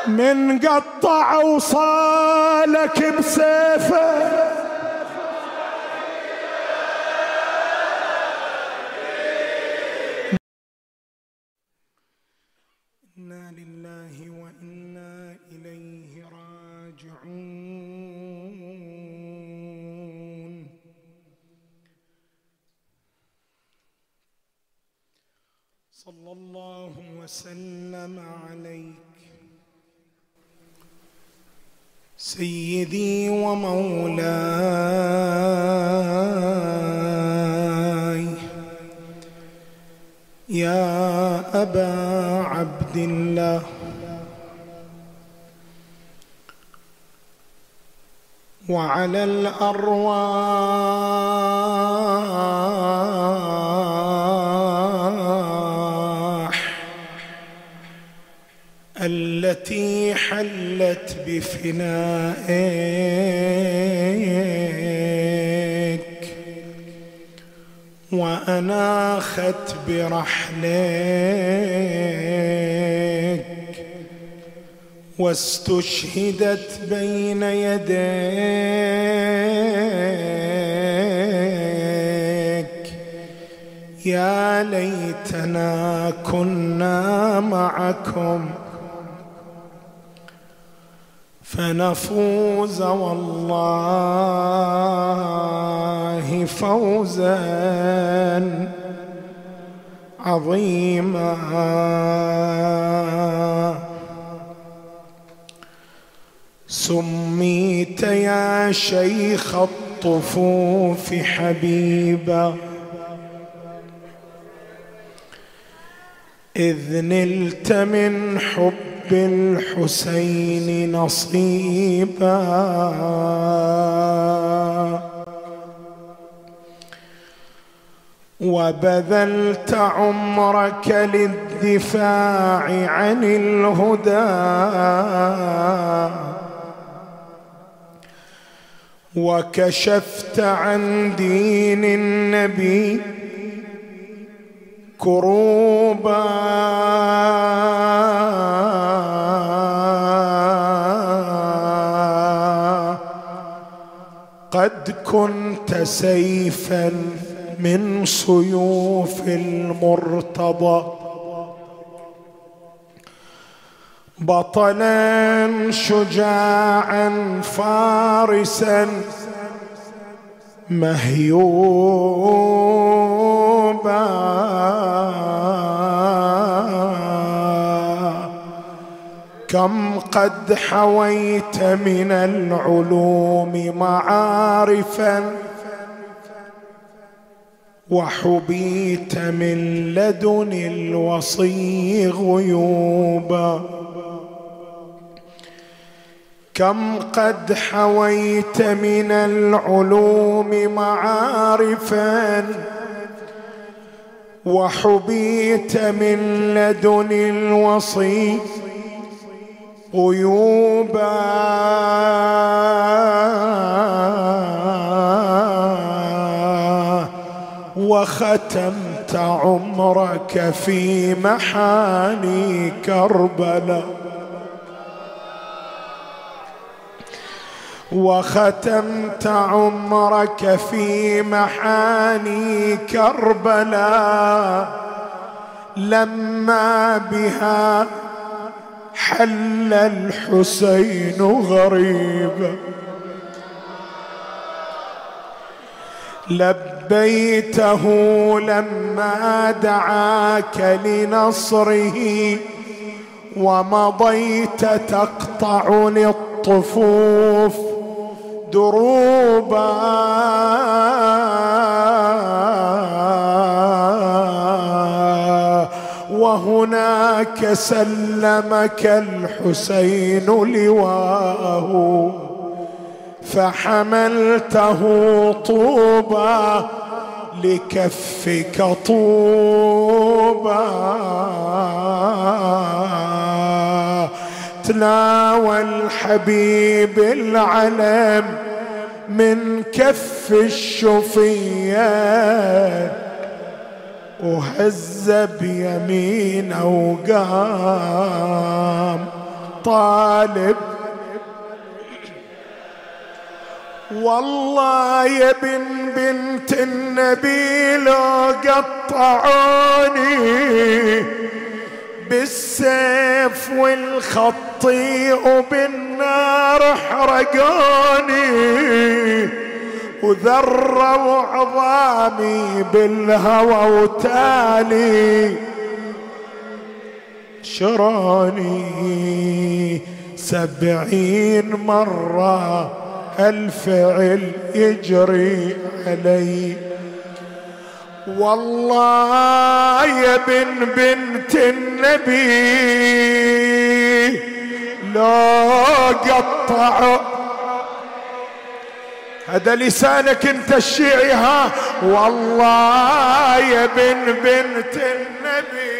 من قطع وصالك بسيفه إنا لله وإنا إليه راجعون. صلى الله وسلم عليك سيدي ومولاي يا أبا عبد الله، وعلى الأرواح التي حلت بفنائك وأناخت برحلك واستشهدت بين يديك، يا ليتنا كنا معكم فنفوز والله فوزا عظيما. سميت يا شيخ الطفوف حبيبا إذ نلت من حب بالحسين نصيبا، وبذلت عمرك للدفاع عن الهدى، وكشفت عن دين النبي كروبا، قد كنت سيفا من سيوف المرتضى، بطلا شجاعا فارسا مهيوبا، كم قد حويت من العلوم معارفا وحبيت من لدن الوصي غيوبا، كم قد حويت من العلوم معارفا وحبيت من لدن الوصي غيوبا، وختمت عمرك في محاني كربلاء، وختمت عمرك في محاني كربلاء، لما بها حل الحسين غريبا، لبيته لما دعاك لنصره، ومضيت تقطع للطفوف دروبا، وهناك سلمك الحسين لواءه فحملته طوبى لكفك طوبى، تناول الحبيب العلم من كف الشفية، وهز بيمينه وقام طالب والله يا بنت النبي لو قطعوني بالسيف والخطي وبالنار حرقوني وذروا عظامي بالهوى وتالي شروني 70 مرة الفعل يجري علي والله يا بنت النبي لو قطعوا هذا لسانك انت الشيعي ها والله يا بنت النبي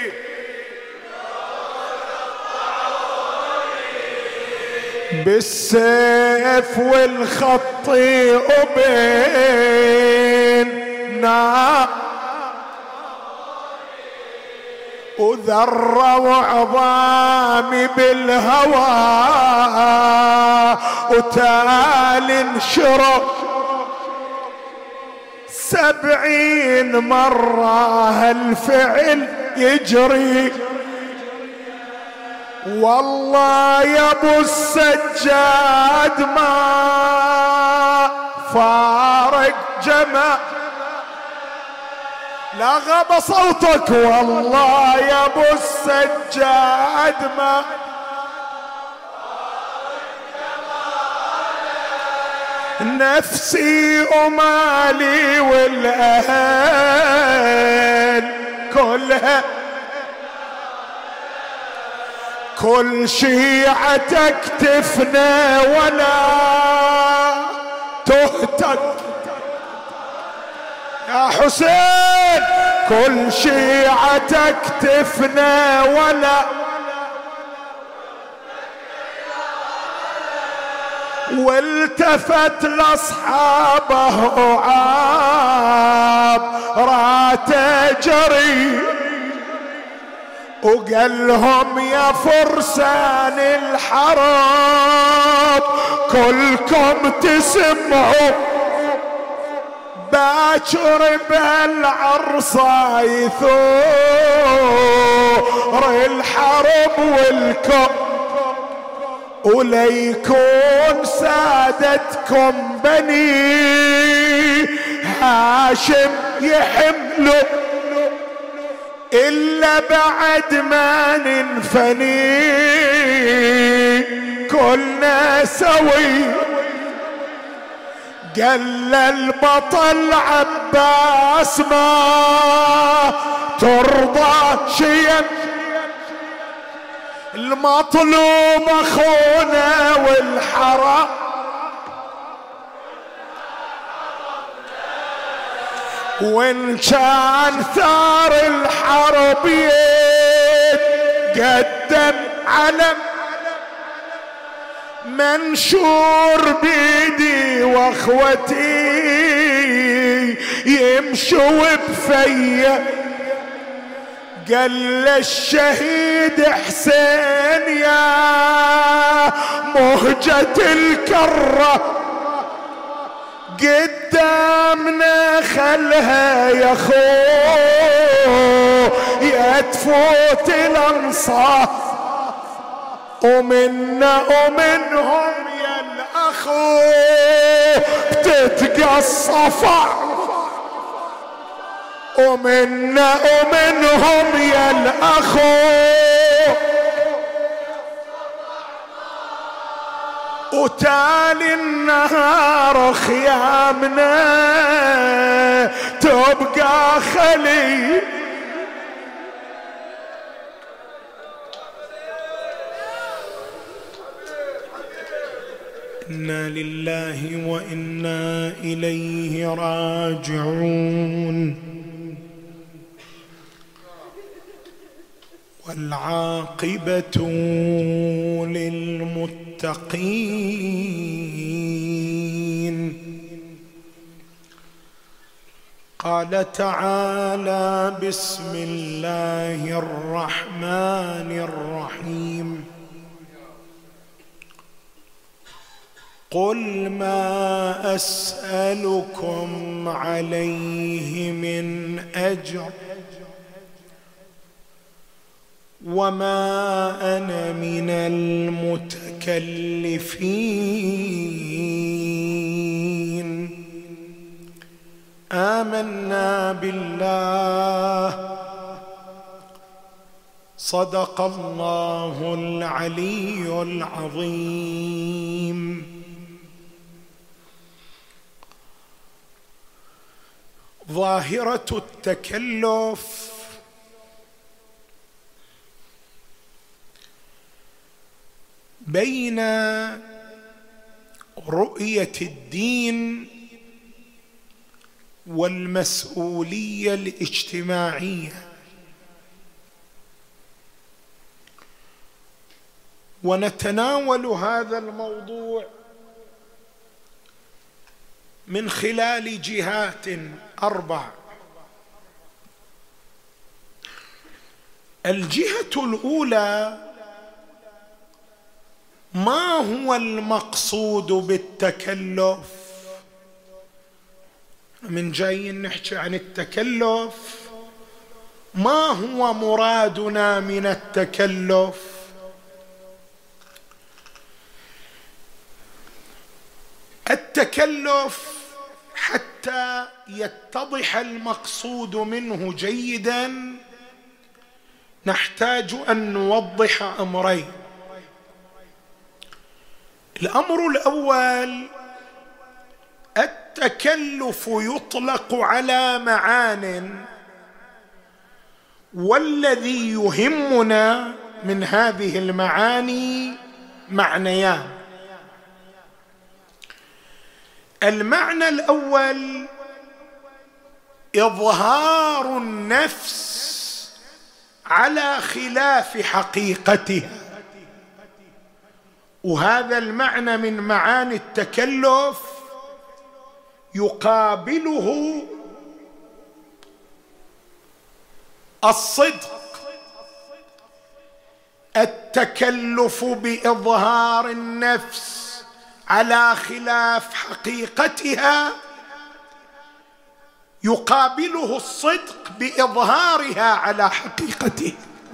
بالسيف والخط وبيننا وذروا عظامي بالهوى وتالي انشروا 70 مرة هالفعل يجري والله يا ابو السجاد ما فارق جمع لا غاب صوتك والله يا ابو السجاد ما نفسي ومالي والاهل كلها كل شيعتك تفنى ولا تهتك يا حسين كل شيعتك تفنى ولا والتفت لاصحابه وعاب راته جري وقال لهم يا فرسان الحرب كلكم تسمعوا باكر بالعرصة يثور الحرب والكم وليكون سادتكم بني هاشم يحملوا إلا بعد ما ننفني كلنا سوي قال البطل عباس ما ترضى شيئا المطلوب اخونا والحرام وان كان ثار الحرب يتقدم علم منشور بيدي واخوتي يمشوا بفيا قال الشهيد حسين يا مهجة الكرة قدامنا خلها يا خو يا تفوت الانصاف ومنا ومنهم يا الاخو بتتقصف ومنا ومنهم يا الاخو وتالي النهار خيامنا تبقى خلي إنا لله وإنا إليه راجعون والعاقبة للمتقين. قال تعالى: بسم الله الرحمن الرحيم. قل ما أسألكم عليه من أجر وما أنا من المتكلفين آمنا بالله صدق الله العلي العظيم. ظاهرة التكلف بين رؤية الدين والمسؤولية الاجتماعية، ونتناول هذا الموضوع من خلال جهات 4. الجهة الأولى: ما هو المقصود بالتكلف؟ من جايين نحكي عن التكلف، ما هو مرادنا من التكلف؟ التكلف حتى يتضح المقصود منه جيدا نحتاج أن نوضح أمرين. الأمر الأول: التكلف يطلق على معان، والذي يهمنا من هذه المعاني معنيان. المعنى الأول: إظهار النفس على خلاف حقيقتها، وهذا المعنى من معاني التكلف يقابله الصدق. التكلف بإظهار النفس على خلاف حقيقتها يقابله الصدق بإظهارها على حقيقته.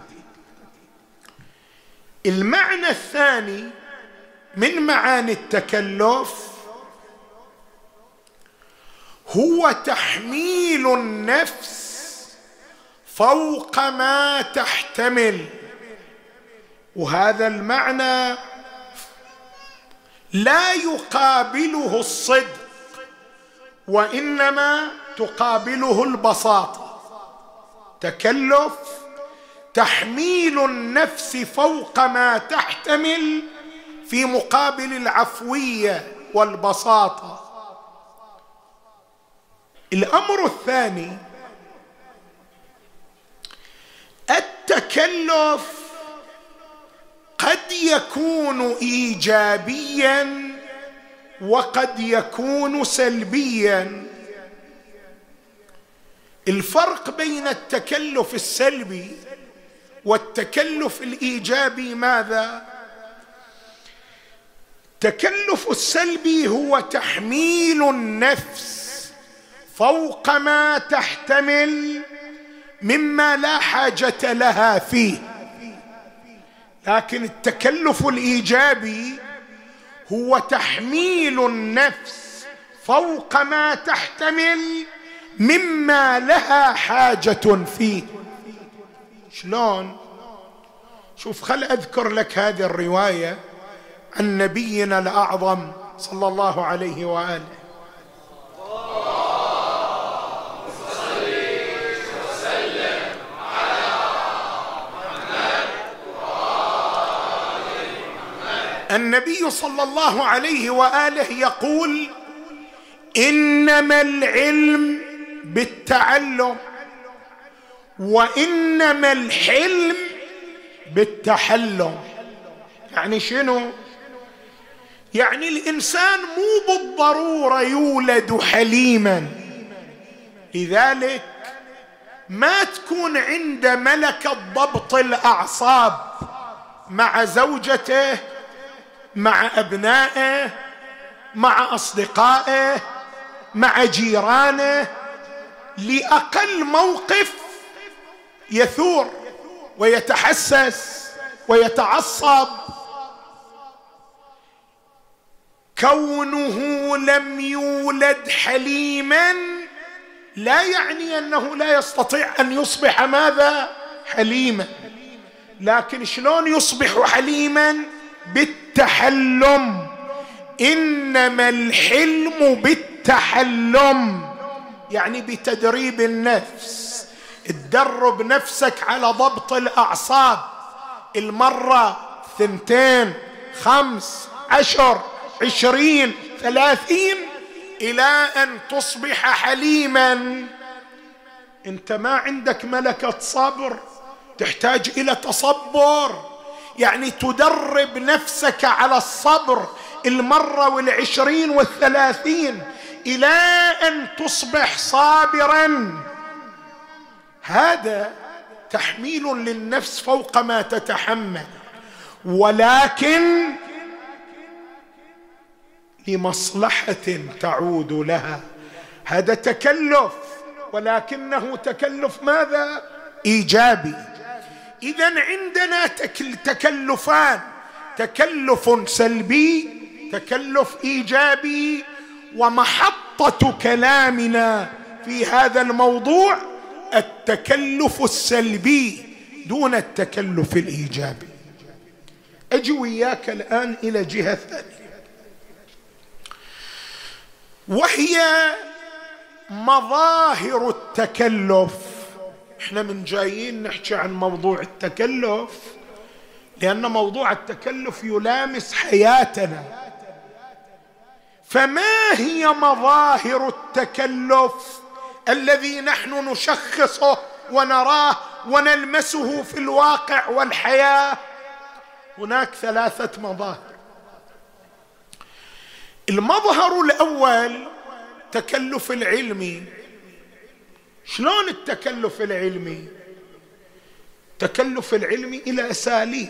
المعنى الثاني من معاني التكلف هو تحميل النفس فوق ما تحتمل، وهذا المعنى لا يقابله الصدق، وإنما تقابله البساطة. تكلف تحميل النفس فوق ما تحتمل في مقابل العفوية والبساطة. الأمر الثاني: التكلف قد يكون إيجابيا وقد يكون سلبيا. الفرق بين التكلف السلبي والتكلف الإيجابي ماذا؟ التكلف السلبي هو تحميل النفس فوق ما تحتمل مما لا حاجة لها فيه، لكن التكلف الإيجابي هو تحميل النفس فوق ما تحتمل مما لها حاجة فيه. شلون؟ شوف، خل أذكر لك هذه الرواية عن نبينا الأعظم صلى الله عليه وآله. النبي صلى الله عليه وآله يقول: إنما العلم بالتعلم وإنما الحلم بالتحلم. يعني شنو؟ يعني الإنسان مو بالضرورة يولد حليما، لذلك ما تكون عنده ملكة ضبط الأعصاب مع زوجته، مع أبنائه، مع أصدقائه، مع جيرانه، لأقل موقف يثور ويتحسس ويتعصب. كونه لم يولد حليما لا يعني أنه لا يستطيع أن يصبح ماذا؟ حليما. لكن شلون يصبح حليما؟ بالتحلم. إنما الحلم بالتحلم، يعني بتدريب النفس. تدرب نفسك على ضبط الأعصاب، المرة 2 5 10 20 30 إلى أن تصبح حليما. أنت ما عندك ملكة صبر، تحتاج إلى تصبر، يعني تدرب نفسك على الصبر المرة 20 و30 إلى أن تصبح صابرا. هذا تحميل للنفس فوق ما تتحمل، ولكن لمصلحة تعود لها. هذا تكلف، ولكنه تكلف ماذا؟ إيجابي. إذن عندنا تكلفان: تكلف سلبي، تكلف إيجابي. ومحطة كلامنا في هذا الموضوع التكلف السلبي دون التكلف الإيجابي. أجي وياك الآن إلى جهة ثانية، وهي مظاهر التكلف. احنا من جايين نحكي عن موضوع التكلف لأن موضوع التكلف يلامس حياتنا. فما هي مظاهر التكلف الذي نحن نشخصه ونراه ونلمسه في الواقع والحياة؟ هناك 3 مظاهر. المظهر الأول التكلف العلمي. شلون التكلف العلمي؟ التكلف العلمي إلى أساليب.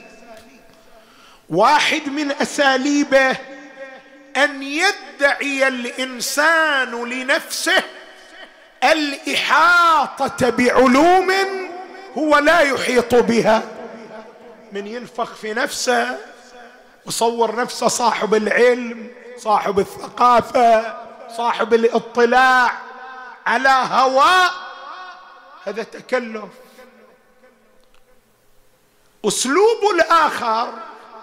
واحد من أساليبه أن يدعي الإنسان لنفسه الإحاطة بعلوم هو لا يحيط بها. من ينفخ في نفسه وصور نفسه صاحب العلم، صاحب الثقافة، صاحب الاطلاع على هواء، هذا تكلف. أسلوب الآخر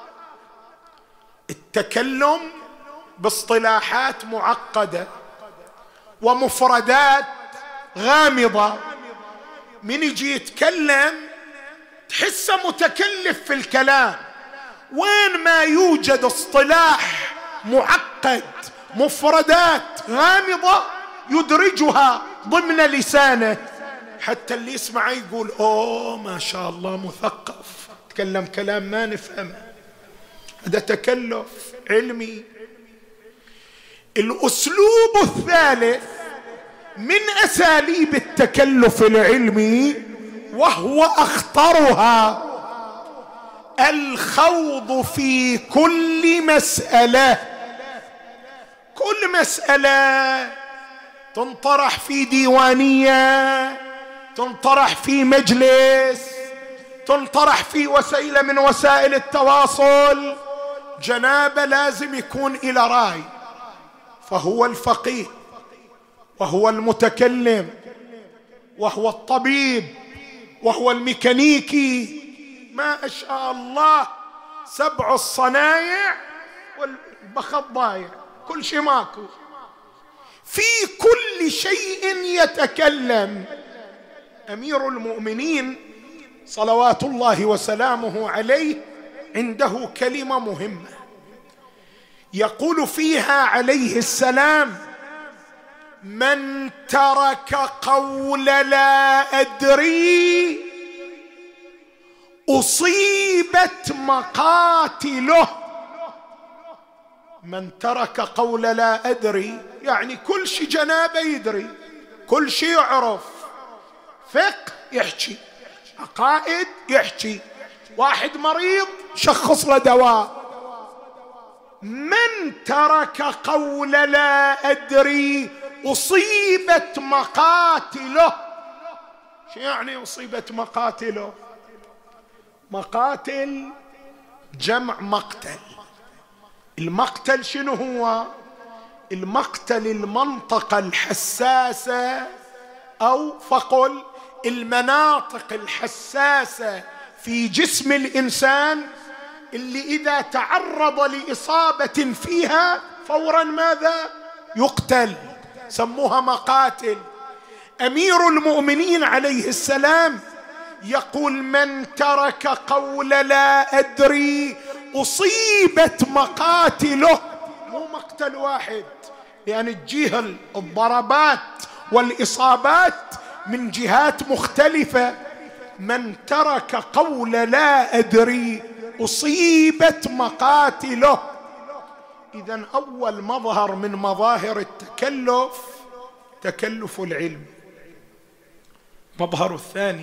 التكلم باصطلاحات معقدة ومفردات غامضة. من يجي يتكلم تحسه متكلف في الكلام، وين ما يوجد اصطلاح معقد، مفردات غامضة، يدرجها ضمن لسانه حتى اللي يسمعه يقول أوه ما شاء الله مثقف، تكلم كلام ما نفهمه. هذا تكلف علمي. الأسلوب الثالث من أساليب التكلف العلمي وهو أخطرها الخوض في كل مسألة. كل مسألة تنطرح في ديوانية، تنطرح في مجلس، تنطرح في وسيلة من وسائل التواصل، جنابه لازم يكون إلى رأي، فهو الفقيه وهو المتكلم وهو الطبيب وهو الميكانيكي، ما شاء الله 7 الصنايع والبخت ضايع، كل شيء ماكو، في كل شيء يتكلم. أمير المؤمنين صلوات الله وسلامه عليه عنده كلمة مهمة يقول فيها عليه السلام: من ترك قول لا أدري أصيبت مقاتله. من ترك قول لا أدري يعني كل شيء جنابه يدري، كل شيء يعرف، فقه يحكي، عقائد يحكي، واحد مريض شخص له دواء. من ترك قول لا أدري أصيبت مقاتله. شو يعني أصيبت مقاتله؟ مقاتل جمع مقتل. المقتل شنو هو؟ المقتل المنطقة الحساسة، أو فقل المناطق الحساسة في جسم الإنسان اللي إذا تعرض لإصابة فيها فورا ماذا؟ يقتل. سموها مقاتل. أمير المؤمنين عليه السلام يقول من ترك قول لا أدري أصيبت مقاتله. مو مقتل واحد، يعني تجيه الضربات والإصابات من جهات مختلفة. من ترك قول لا أدري أصيبت مقاتله. إذن أول مظهر من مظاهر التكلف تكلف العلم. مظهر الثاني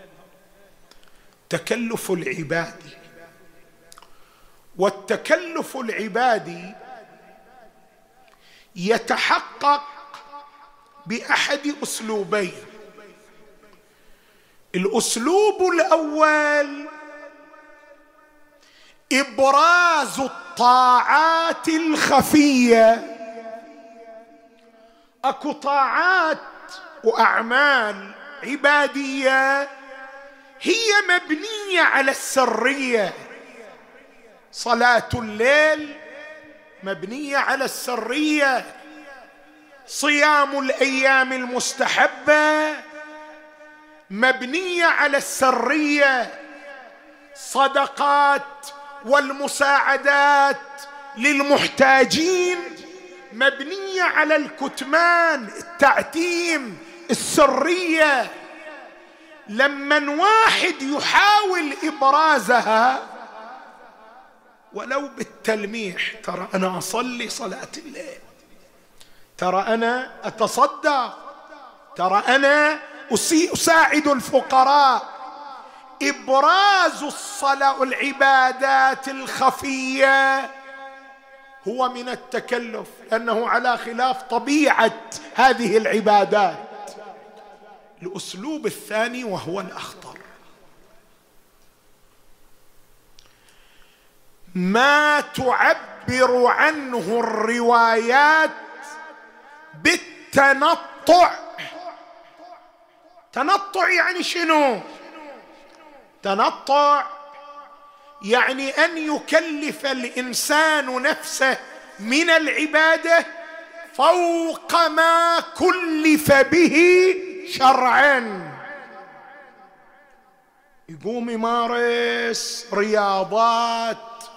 تكلف العبادي. والتكلف العبادي يتحقق بأحد أسلوبين. الأسلوب الأول إبراز الطاعات الخفية. أكو طاعات وأعمال عبادية هي مبنية على السرية. صلاة الليل مبنية على السرية، صيام الأيام المستحبة مبنية على السرية، صدقات والمساعدات للمحتاجين مبنية على الكتمان، التعتيم، السرية. لما واحد يحاول إبرازها ولو بالتلميح، ترى أنا أصلي صلاة الليل، ترى أنا أتصدق، ترى أنا أساعد الفقراء، إبراز الصلاة والعبادات الخفية هو من التكلف، لأنه على خلاف طبيعة هذه العبادات. الأسلوب الثاني وهو الأخطر، ما تعبر عنه الروايات بالتنطع. تنطع يعني شنو؟ تنطع يعني أن يكلف الإنسان نفسه من العبادة فوق ما كلف به شرعا. يقوم يمارس رياضات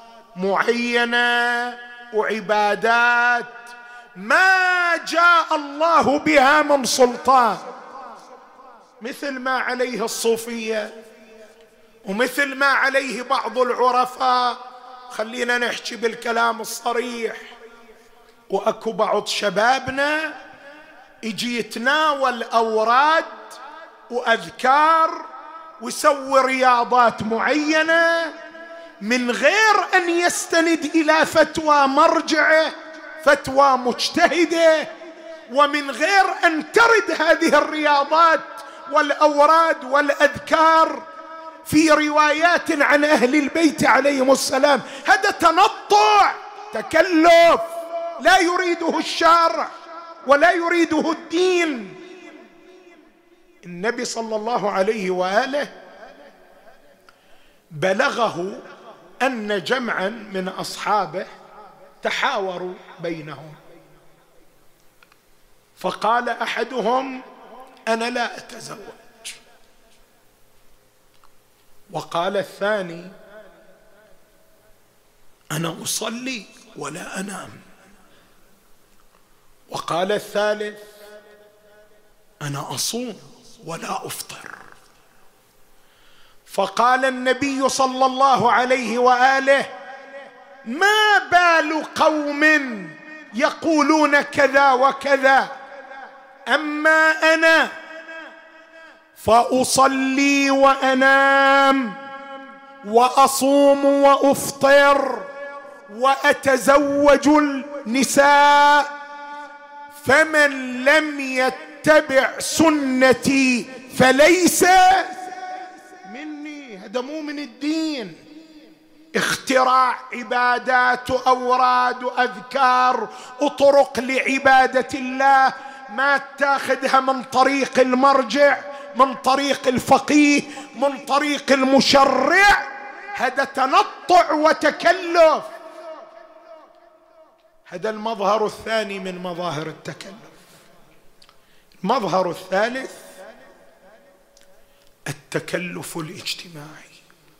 معينة وعبادات ما جاء الله بها من سلطان، مثل ما عليه الصوفية ومثل ما عليه بعض العرفاء. خلينا نحكي بالكلام الصريح، وأكو بعض شبابنا يجي يتناول أوراد وأذكار ويسوي رياضات معينة من غير أن يستند إلى فتوى مرجعه، فتوى مجتهدة، ومن غير أن ترد هذه الرياضات والأوراد والأذكار في روايات عن أهل البيت عليهم السلام. هذا تنطع، تكلف لا يريده الشرع ولا يريده الدين. النبي صلى الله عليه وآله بلغه أن جمعا من أصحابه تحاوروا بينهم، فقال أحدهم أنا لا أتزوج، وقال الثاني أنا أصلي ولا أنام، وقال الثالث أنا أصوم ولا أفطر. فقال النبي صلى الله عليه وآله ما بال قوم يقولون كذا وكذا، أما أنا فأصلي وأنام وأصوم وأفطر وأتزوج النساء، فمن لم يتبع سنتي فليس مني. هذا مو من الدين، اختراع عبادات وأوراد وأذكار وطرق لعبادة الله ما تاخذها من طريق المرجع، من طريق الفقيه، من طريق المشرع. هذا تنطع وتكلف. هذا المظهر الثاني من مظاهر التكلف. المظهر الثالث التكلف الاجتماعي،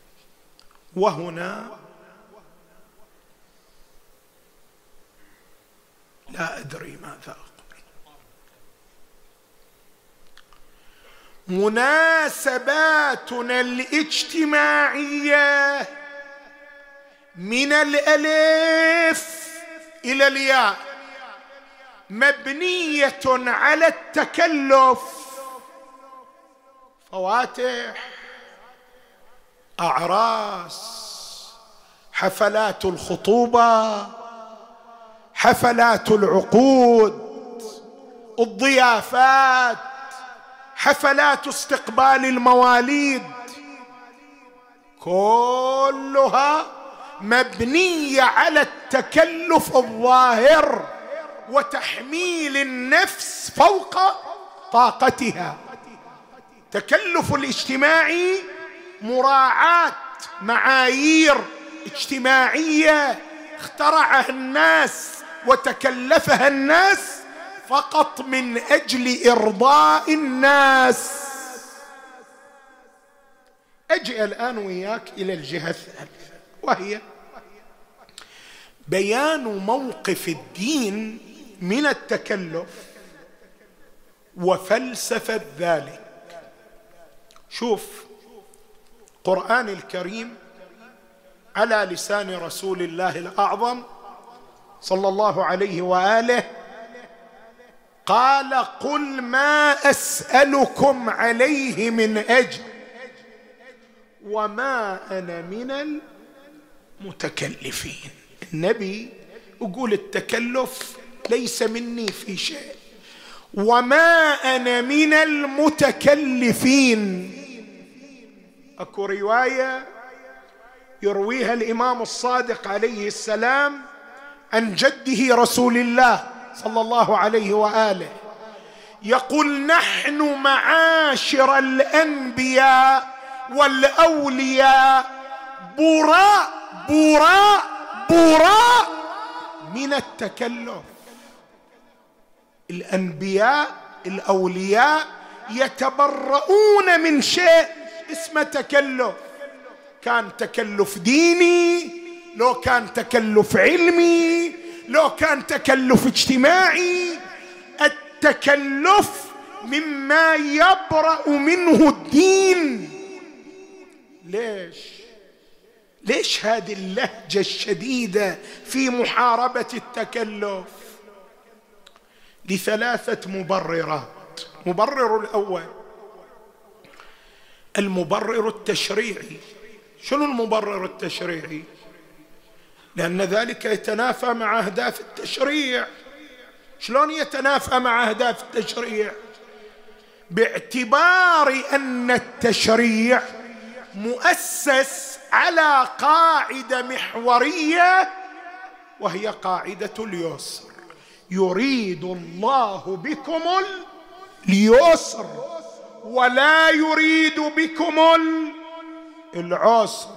وهنا لا أدري ماذا أقول. مناسباتنا الاجتماعية من الألف إلى الياء مبنية على التكلف. فواتح، أعراس، حفلات الخطوبة، حفلات العقود، الضيافات، حفلات استقبال المواليد، كلها مبنية على التكلف الظاهر وتحميل النفس فوق طاقتها. التكلف الاجتماعي مراعاة معايير اجتماعية اخترعها الناس وتكلفها الناس فقط من أجل إرضاء الناس. أجي الآن وياك إلى الجهة الثالثة، وهي بيان موقف الدين من التكلف وفلسفة ذلك. شوف، القرآن الكريم على لسان رسول الله الأعظم صلى الله عليه وآله قال: قل ما أسألكم عليه من أجر وما أنا من المتكلفين. النبي يقول التكلف ليس مني في شيء، وما أنا من المتكلفين. أكو رواية يرويها الإمام الصادق عليه السلام عن جده رسول الله صلى الله عليه وآله، يقول: نحن معاشر الأنبياء والأولياء براء براء براء من التكلف. الأنبياء الأولياء يتبرؤون من شيء اسمه تكلف، كان تكلف ديني، لو كان تكلف علمي، لو كان تكلف اجتماعي. التكلف مما يبرأ منه الدين. ليش هذه اللهجة الشديدة في محاربة التكلف؟ لثلاثة مبررات. مبرر الأول المبرر التشريعي. شنو المبرر التشريعي؟ لأن ذلك يتنافى مع أهداف التشريع. شلون يتنافى مع أهداف التشريع؟ باعتبار أن التشريع مؤسس على قاعدة محورية، وهي قاعدة اليسر. يريد الله بكم اليسر ولا يريد بكم العسر.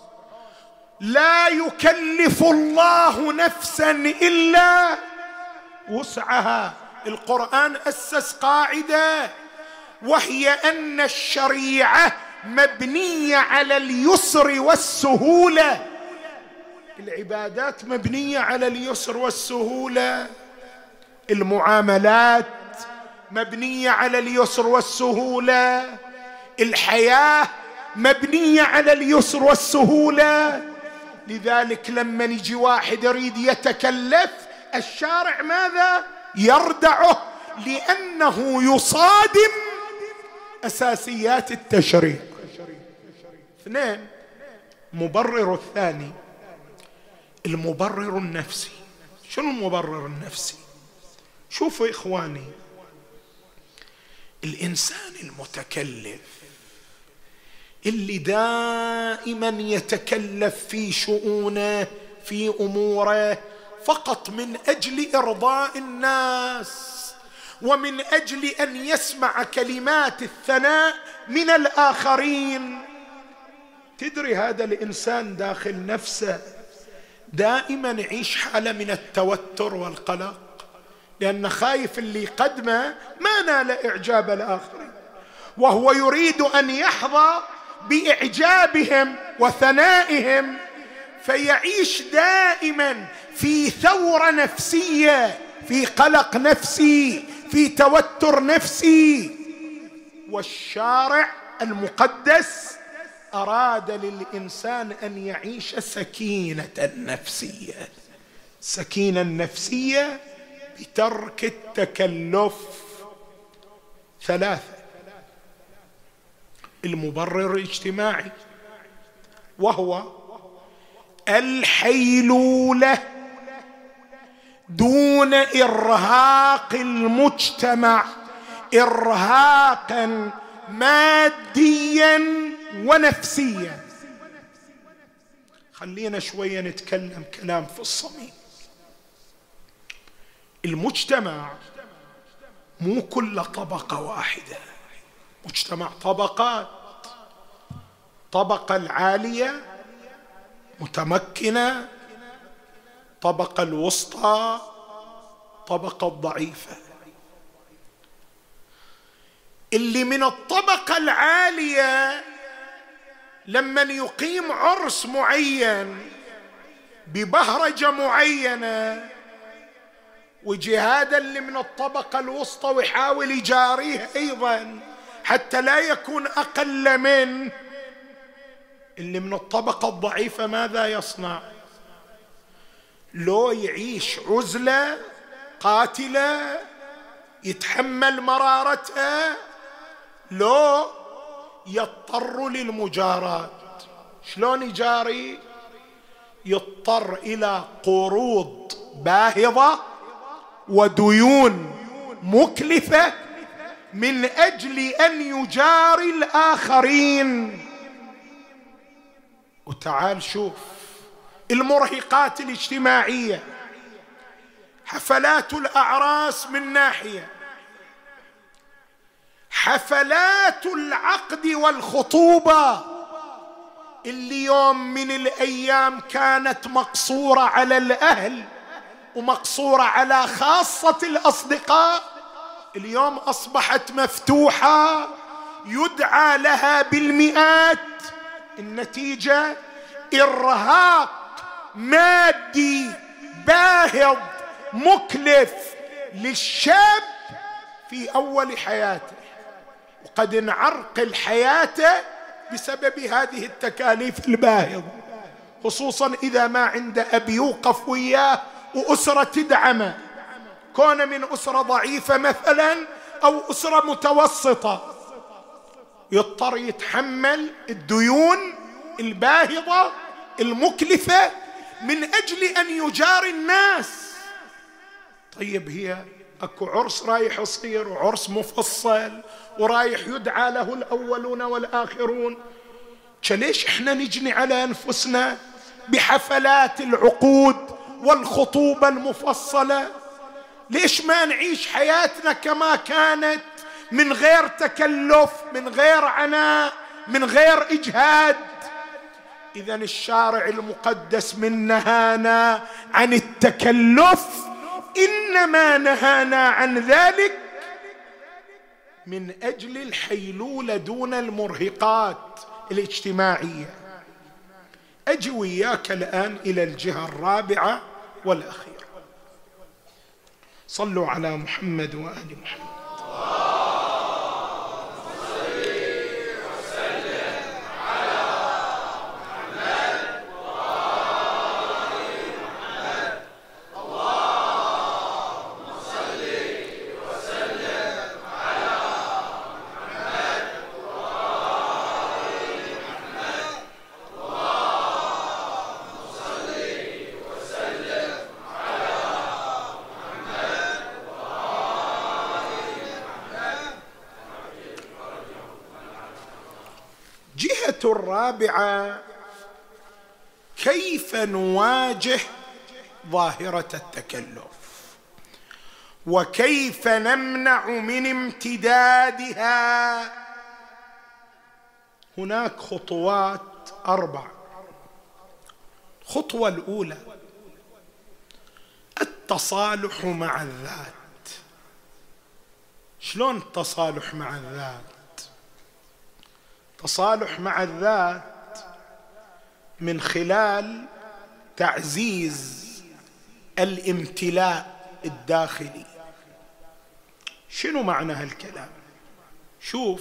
لا يكلف الله نفسا إلا وسعها. القرآن أسس قاعدة، وهي أن الشريعة مبنية على اليسر والسهولة. العبادات مبنية على اليسر والسهولة، المعاملات مبنية على اليسر والسهولة، الحياة مبنية على اليسر والسهولة. لذلك لما يجي واحد يريد يتكلف، الشارع ماذا؟ يردعه، لأنه يصادم أساسيات التشريع. اثنين، مبرر الثاني المبرر النفسي. شنو المبرر النفسي؟ شوفوا إخواني، الإنسان المتكلف اللي دائما يتكلف في شؤونه، في أموره، فقط من أجل إرضاء الناس ومن أجل أن يسمع كلمات الثناء من الآخرين. تدري هذا الإنسان داخل نفسه دائما يعيش حالة من التوتر والقلق، لأن خايف اللي قدمه ما نال إعجاب الآخرين، وهو يريد أن يحظى بإعجابهم وثنائهم، فيعيش دائما في ثورة نفسية، في قلق نفسي، في توتر نفسي. والشارع المقدس أراد للإنسان أن يعيش سكينة نفسية، سكينة نفسية بترك التكلف. 3، المبرر الاجتماعي، وهو الحيلولة دون إرهاق المجتمع إرهاقا ماديا ونفسيا. خلينا شوية نتكلم كلام في الصميم. المجتمع مو كل طبقة واحدة، مجتمع طبقات. طبقة العالية متمكنة، طبقة الوسطى، طبقة الضعيفة. اللي من الطبقة العالية لما يقيم عرس معين ببهرجة معينة، ويجي هذا اللي من الطبقة الوسطى ويحاول يجاريه أيضا حتى لا يكون أقل من اللي من الطبقة الضعيفة. ماذا يصنع؟ لو يعيش عزلة قاتلة يتحمل مرارتها، لو يضطر للمجاراة. شلون يجاري؟ يضطر إلى قروض باهظة وديون مكلفة من أجل أن يجاري الآخرين. وتعال شوف المرهقات الاجتماعية، حفلات الأعراس من ناحية، حفلات العقد والخطوبة اللي يوم من الأيام كانت مقصورة على الأهل ومقصورة على خاصة الأصدقاء، اليوم أصبحت مفتوحة يدعى لها بالمئات. النتيجة إرهاق مادي باهظ مكلف للشاب في أول حياته، وقد انعرقل حياته بسبب هذه التكاليف الباهظة، خصوصا إذا ما عنده أب يوقف وياه وأسرة تدعمه، كون من أسرة ضعيفة مثلا أو أسرة متوسطة، يضطر يتحمل الديون الباهظة المكلفة من أجل أن يجاري الناس. طيب هي أكو عرس رايح يصير، وعرس مفصل ورايح يدعى له الأولون والآخرون، ليش احنا نجني على أنفسنا بحفلات العقود والخطوبة المفصلة؟ ليش ما نعيش حياتنا كما كانت من غير تكلف، من غير عناء، من غير إجهاد؟ إذن الشارع المقدس من نهانا عن التكلف إنما نهانا عن ذلك من أجل الحيلولة دون المرهقات الاجتماعية. أجي وياك الآن إلى الجهة الرابعة والأخيرة. صلوا على محمد وآل محمد. النقطة الرابعة: كيف نواجه ظاهرة التكلف وكيف نمنع من امتدادها. هناك خطوات 4. الخطوة الأولى: التصالح مع الذات. شلون التصالح مع الذات؟ التصالح مع الذات من خلال تعزيز الامتلاء الداخلي. شنو معنى هالكلام؟ شوف،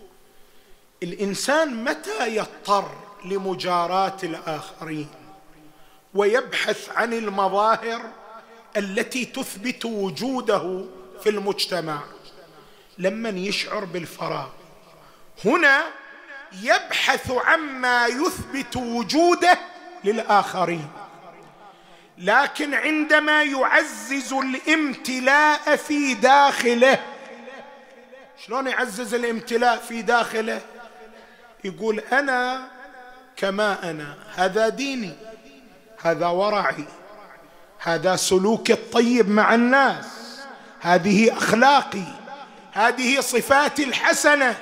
الإنسان متى يضطر لمجاراة الآخرين ويبحث عن المظاهر التي تثبت وجوده في المجتمع؟ لمن يشعر بالفراغ. هنا يبحث عما يثبت وجوده للآخرين، لكن عندما يعزز الامتلاء في داخله. شلون يعزز الامتلاء في داخله؟ يقول أنا كما أنا، هذا ديني، هذا ورعي، هذا سلوكي الطيب مع الناس، هذه أخلاقي، هذه صفاتي الحسنة.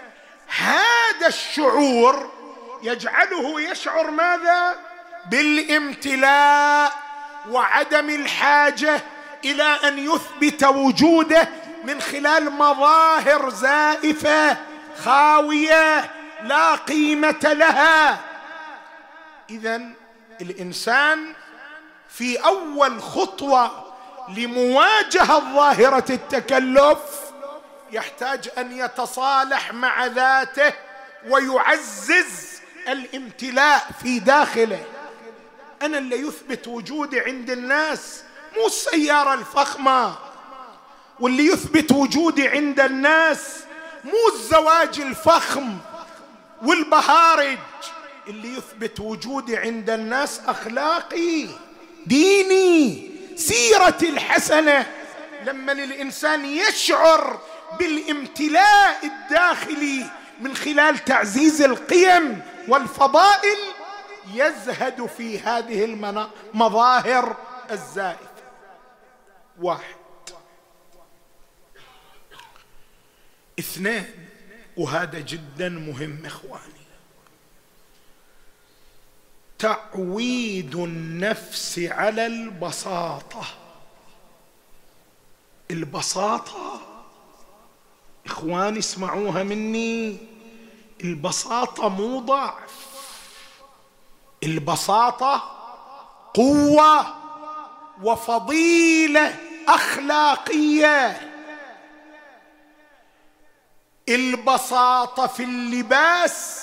هذا الشعور يجعله يشعر ماذا؟ بالامتلاء وعدم الحاجة إلى أن يثبت وجوده من خلال مظاهر زائفة خاوية لا قيمة لها. إذن الإنسان في أول خطوة لمواجهة ظاهرة التكلف يحتاج أن يتصالح مع ذاته ويعزز الامتلاء في داخله. أنا اللي يثبت وجودي عند الناس مو السيارة الفخمة، واللي يثبت وجودي عند الناس مو الزواج الفخم والبهارج. اللي يثبت وجودي عند الناس أخلاقي، ديني، سيرتي الحسنة. لما الإنسان يشعر بالامتلاء الداخلي من خلال تعزيز القيم والفضائل يزهد في هذه المظاهر الزائفة. 1. 2، وهذا جدا مهم إخواني: تعويد النفس على البساطة. البساطة إخواني اسمعوها مني، البساطة مو ضعف، البساطة قوة وفضيلة أخلاقية. البساطة في اللباس،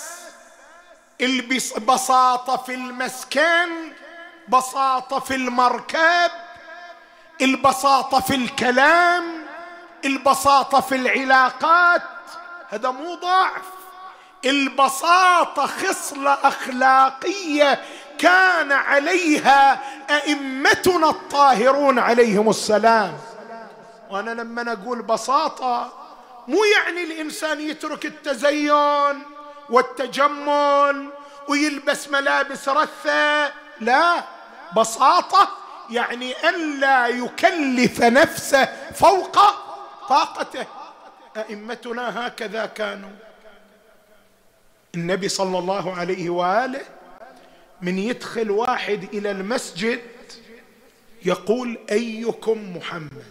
البساطة في المسكن، بساطة في المركب، البساطة في الكلام، البساطة في العلاقات. هذا مو ضعف، البساطة خصلة أخلاقية كان عليها أئمتنا الطاهرون عليهم السلام. وأنا لما أقول بساطة مو يعني الإنسان يترك التزين والتجمل ويلبس ملابس رثة، لا، بساطة يعني أن لا يكلف نفسه فوق طاقته. أئمتنا هكذا كانوا. النبي صلى الله عليه وآله من يدخل واحد إلى المسجد يقول: أيكم محمد؟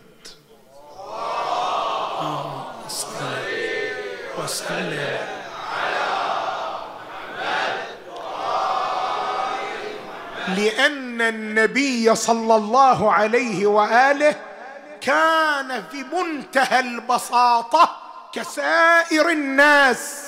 صلى وسلم على محمد. لأن النبي صلى الله عليه وآله كان في منتهى البساطة كسائر الناس.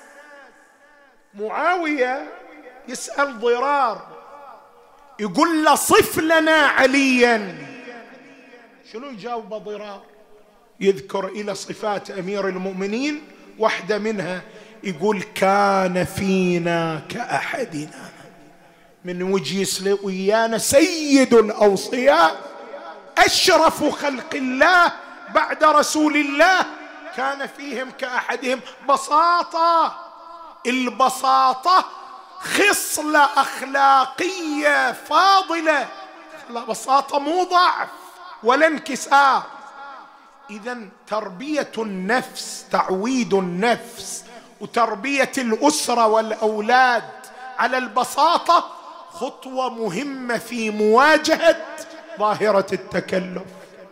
معاوية يسأل ضرار يقول له: صف لنا عليا. شنو يجاوب ضرار؟ يذكر إلى صفات أمير المؤمنين، واحدة منها يقول: كان فينا كأحدنا. من وجه ويانا سيد الأوصياء، أشرف خلق الله بعد رسول الله، كان فيهم كأحدهم. بساطة البساطة خصلة أخلاقية فاضلة، البساطة مو ضعف ولا انكسار. إذن تربية النفس، تعويد النفس وتربية الأسرة والأولاد على البساطة خطوة مهمة في مواجهة ظاهرة التكلف.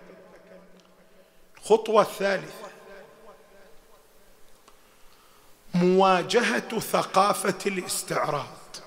الخطوة الثالثة مواجهة ثقافة الاستعراض.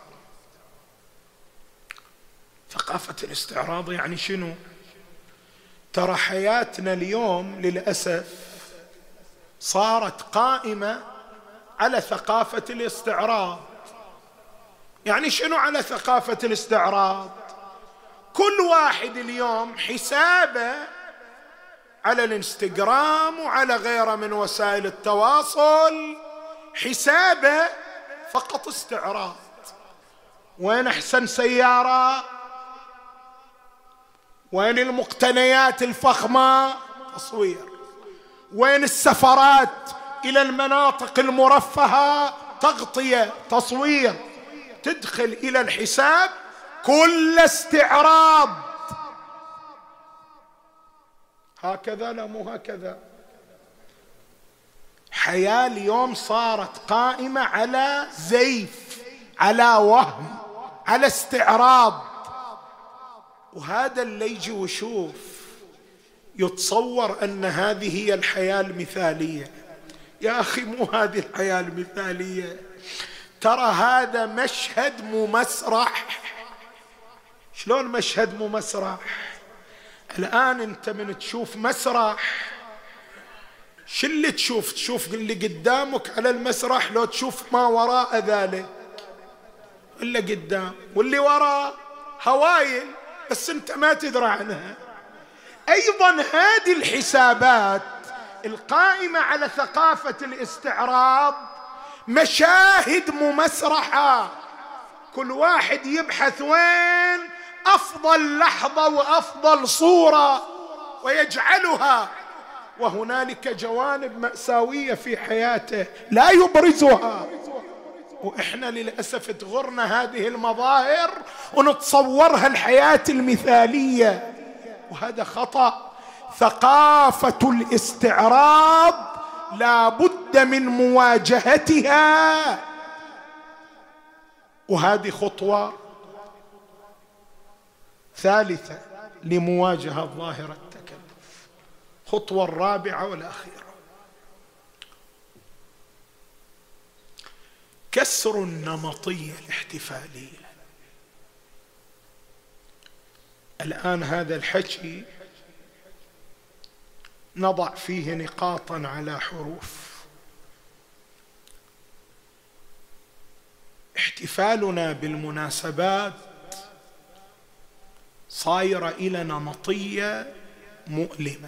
ثقافة الاستعراض يعني شنو؟ ترى حياتنا اليوم للأسف صارت قائمة على ثقافة الاستعراض. يعني شنو على ثقافة الاستعراض؟ كل واحد اليوم حسابه على الانستغرام وعلى غيره من وسائل التواصل، حسابه فقط استعراض. وين أحسن سيارة؟ وين المقتنيات الفخمة؟ تصوير. وين السفرات إلى المناطق المرفهة؟ تغطية، تصوير. تدخل إلى الحساب كل استعراض. هكذا؟ لا مو هكذا. حياة اليوم صارت قائمة على زيف، على وهم، على استعراض. وهذا اللي يجي ويشوف يتصور أن هذه هي الحياة المثالية. يا أخي مو هذه الحياة المثالية، ترى هذا مشهد مو مسرح. شلون مشهد مو مسرح؟ الآن أنت من تشوف مسرح شو اللي تشوف؟ تشوف اللي قدامك على المسرح، لو تشوف ما وراء ذلك اللي قدام واللي وراء هوايل بس أنت ما تدري عنها. أيضا هذه الحسابات القائمة على ثقافة الاستعراض مشاهد ممسرحة، كل واحد يبحث وين أفضل لحظة وأفضل صورة ويجعلها، وهنالك جوانب مأساوية في حياته لا يبرزها. وإحنا للأسف تغرنا هذه المظاهر ونتصورها الحياة المثالية، وهذا خطأ. ثقافة الاستعراض لا بد من مواجهتها، وهذه خطوة ثالثة لمواجهة ظاهرة التكلف. خطوة الرابعة والأخيرة كسر النمطية الاحتفالية. الآن هذا الحكي نضع فيه نقاطا على حروف. احتفالنا بالمناسبات صاير إلى نمطية مؤلمة.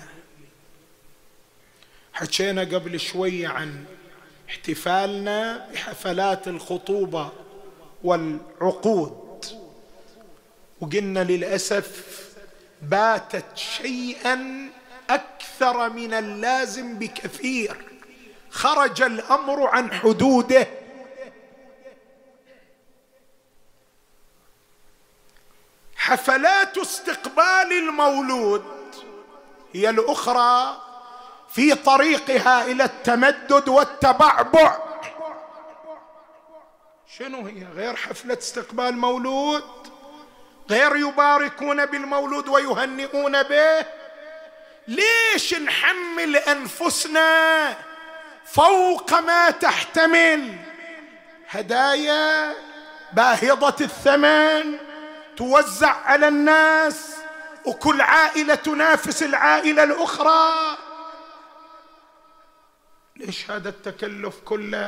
حكينا قبل شوية عن احتفالنا بحفلات الخطوبة والعقود، وقلنا للأسف باتت شيئا أكثر من اللازم بكثير، خرج الأمر عن حدوده. حفلات استقبال المولود هي الأخرى في طريقها إلى التمدد والتبعبع. شنو هي؟ غير حفلة استقبال مولود، غير يباركون بالمولود ويهنئون به. ليش نحمل أنفسنا فوق ما تحتمل هدايا باهظة الثمن توزع على الناس وكل عائلة تنافس العائلة الأخرى؟ ليش هذا التكلف كله؟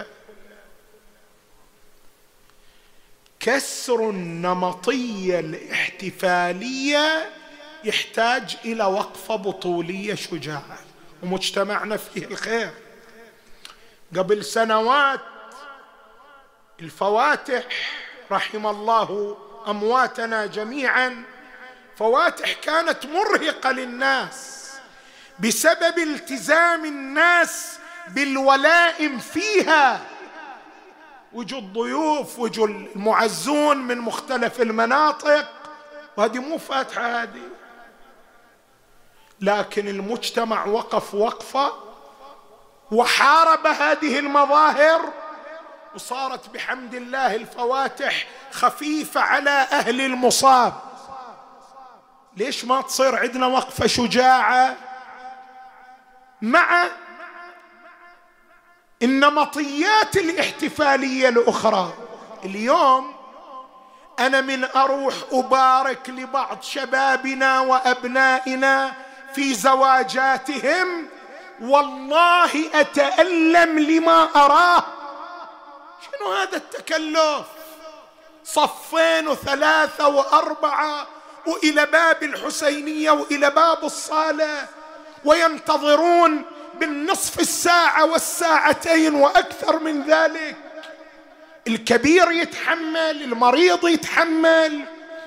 كسر النمطية الاحتفالية يحتاج إلى وقفة بطولية شجاعة، ومجتمعنا فيه الخير. قبل سنوات الفواتح، رحم الله أمواتنا جميعا، فواتح كانت مرهقة للناس بسبب التزام الناس بالولائم فيها. وجوا الضيوف، وجوا المعزون من مختلف المناطق، وهذه مو فاتحة هذه. لكن المجتمع وقف وقفة وحارب هذه المظاهر، وصارت بحمد الله الفواتح خفيفة على أهل المصاب. ليش ما تصير عندنا وقفة شجاعة مع النمطيات الاحتفالية الأخرى؟ اليوم أنا من أروح أبارك لبعض شبابنا وأبنائنا في زواجاتهم والله أتألم لما أراه. شنو هذا التكلف؟ صفين وثلاثة وأربعة، وإلى باب الحسينية وإلى باب الصالة، وينتظرون بالنصف الساعة والساعتين وأكثر من ذلك. الكبير يتحمل، المريض يتحمل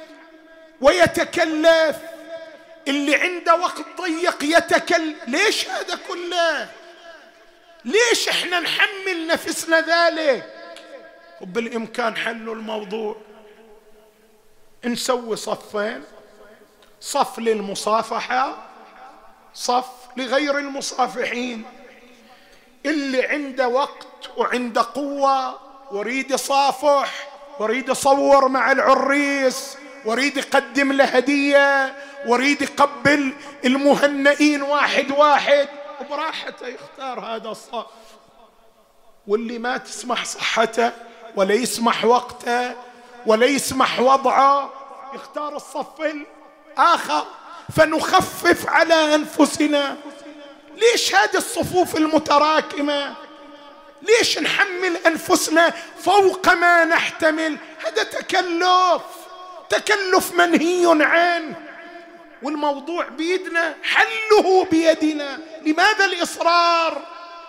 ويتكلف، اللي عنده وقت ضيق يتكلف. ليش هذا كله؟ ليش احنا نحمل نفسنا ذلك؟ وبالإمكان حلوا الموضوع، نسوي صفين، صف للمصافحة، صف لغير المصافحين. اللي عنده وقت وعنده قوة وريد يصافح وريد يصور مع العريس وريد يقدم له هدية وريد يقبل المهنئين واحد واحد، وبراحته يختار هذا الصف. واللي ما تسمح صحته ولا يسمح وقته ولا يسمح وضعه يختار الصف الآخر، فنخفف على أنفسنا. ليش هذه الصفوف المتراكمة؟ ليش نحمل أنفسنا فوق ما نحتمل؟ هذا تكلف منهي عنه، والموضوع بيدنا، حله بيدنا. لماذا الإصرار؟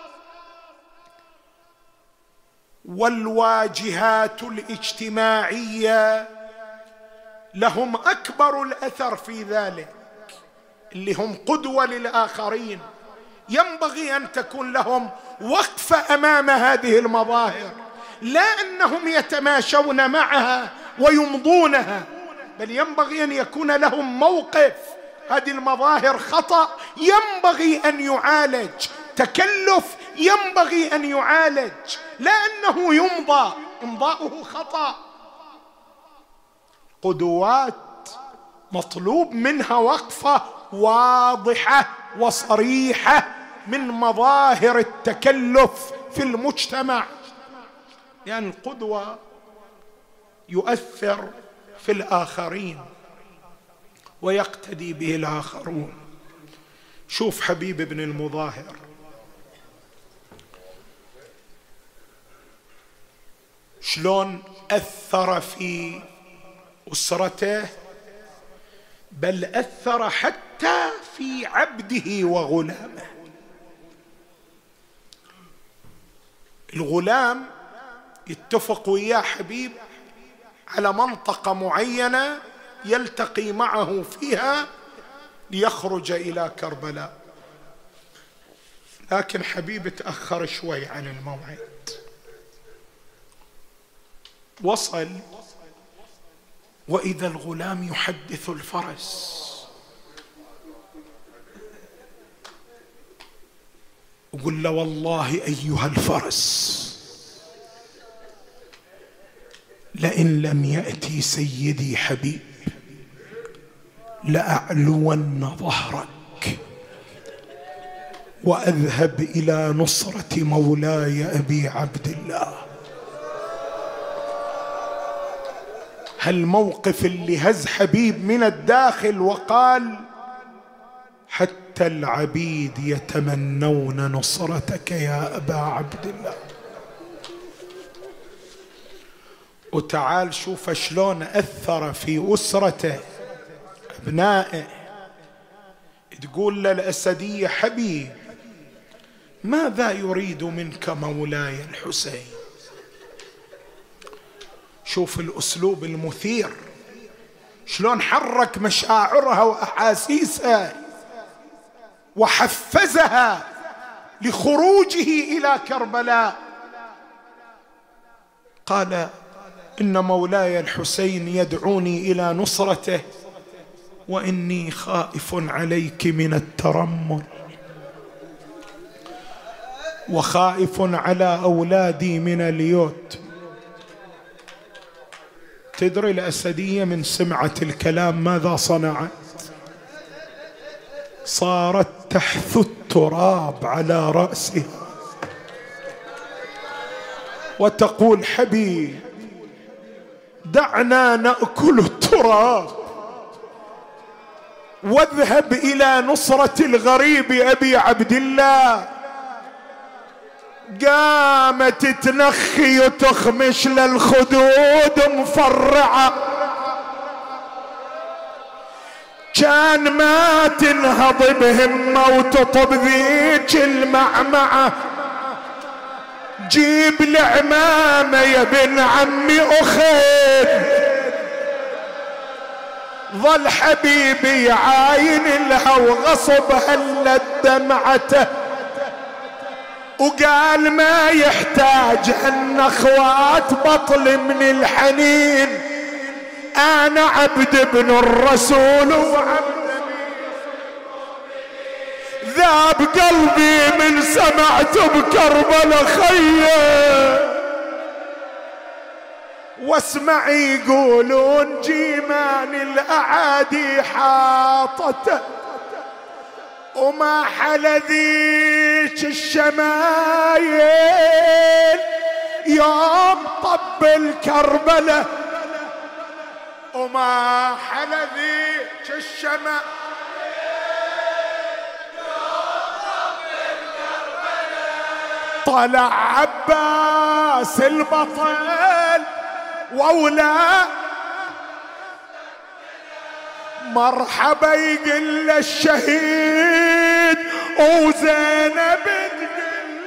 والواجهات الاجتماعية لهم أكبر الأثر في ذلك، اللي هم قدوة للآخرين. ينبغي أن تكون لهم وقفة أمام هذه المظاهر، لا أنهم يتماشون معها ويمضونها، بل ينبغي أن يكون لهم موقف. هذه المظاهر خطأ ينبغي أن يعالج، تكلف ينبغي أن يعالج، لا أنه يمضى، إمضاؤه خطأ. قدوات مطلوب منها وقفة واضحة وصريحة من مظاهر التكلف في المجتمع، لأن القدوة يؤثر في الآخرين ويقتدي به الآخرون. شوف حبيب بن المظاهر شلون أثر في أسرته، بل أثر حتى في عبده وغلامه. الغلام يتفق وياه حبيب على منطقة معينة يلتقي معه فيها ليخرج إلى كربلاء، لكن حبيب تأخر شوي عن الموعد. وصل وإذا الغلام يحدث الفرس، وقل له والله أيها الفرس لئن لم يأتي سيدي حبيب لأعلون ظهرك وأذهب إلى نصرة مولاي أبي عبد الله. هالموقف اللي هز حبيب من الداخل وقال حتى العبيد يتمنون نصرتك يا أبا عبد الله. وتعال شوف شلون أثر في أسرته أبنائه. تقول للأسدية حبيب ماذا يريد منك مولاي الحسين؟ شوف الأسلوب المثير شلون حرك مشاعرها وأحاسيسها وحفزها لخروجه إلى كربلاء. قال إن مولاي الحسين يدعوني إلى نصرته وإني خائف عليك من الترمل وخائف على أولادي من اليوت. تدري الأسدية من سمعت الكلام ماذا صنعت؟ صارت تحث التراب على رأسها وتقول حبيب دعنا نأكل التراب واذهب إلى نصرة الغريب أبي عبد الله. قامت تنخي وتخمش للخدود مفرعة، كان ما تنهض بهمة وتطب ذيك المعمعة. جيب العمامة يا بن عمي أخذ، ظل حبيبي عاين لها وغصب هلت دمعته، وقال ما يحتاج ان اخوات بطل من الحنين، انا عبد ابن الرسول وعبد ذاب قلبي من سمعت بكربلاء خيه. واسمع يقولون جيمان الاعادي حاطته وما حل ذيك الشمايل يوم طب الكربلة، وما حل ذيك الشمايل يوم طب الكربلة. طلع عباس البطل وأولى مرحبا يقل الشهيد وزينب تقل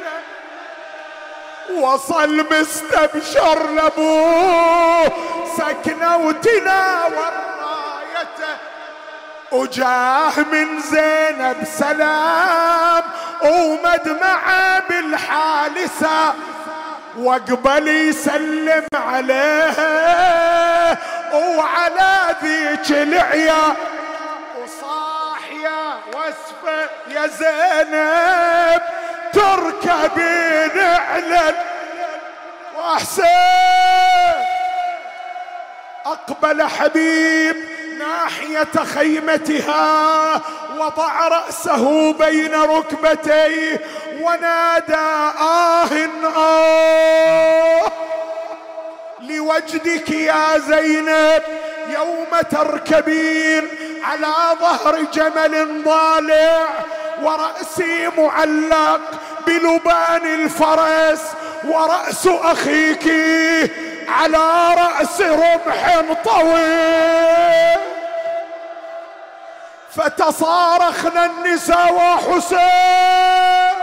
وصل مستبشر لابوه سكنه وتناول رايته، وجاه من زينب سلام ومدمعه بالحالسه، واقبل يسلم عليها وعلى ذيك العيا وصاحية واسفة يا زينب تركبي نعلا وأحسن. أقبل حبيب ناحية خيمتها وضع رأسه بين ركبتيه ونادى آه لوجدك يا زينب يوم تركبين على ظهر جمل ضالع ورأسي معلق بلبان الفرس ورأس أخيك على رأس رمح طويل. فتصارخنا النساء وحسين